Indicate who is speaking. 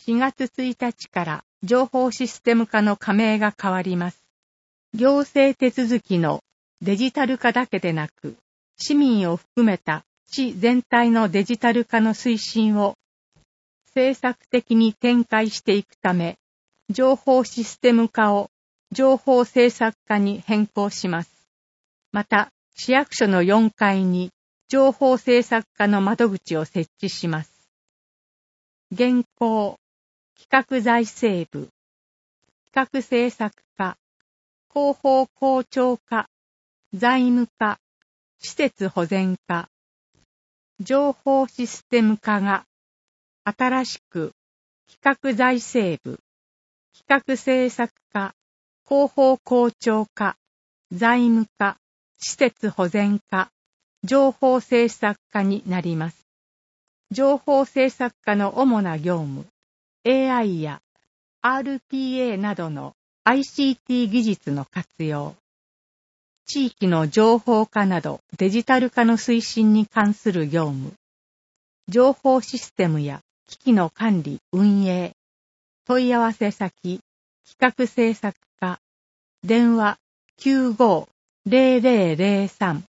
Speaker 1: 4月1日から情報システム化の加盟が変わります。行政手続きのデジタル化だけでなく、市民を含めた市全体のデジタル化の推進を政策的に展開していくため、情報システム化を情報政策課に変更します。また、市役所の4階に情報政策課の窓口を設置します。現行、企画財政部、企画政策課、広報校長課、財務課、施設保全課、情報システム課が新しく企画財政部、企画政策課、広報校長課、財務課、施設保全課、情報政策課になります。情報政策課の主な業務、AI や RPA などの ICT 技術の活用、地域の情報化などデジタル化の推進に関する業務、情報システムや機器の管理・運営、問い合わせ先、企画政策課、電話 95-0003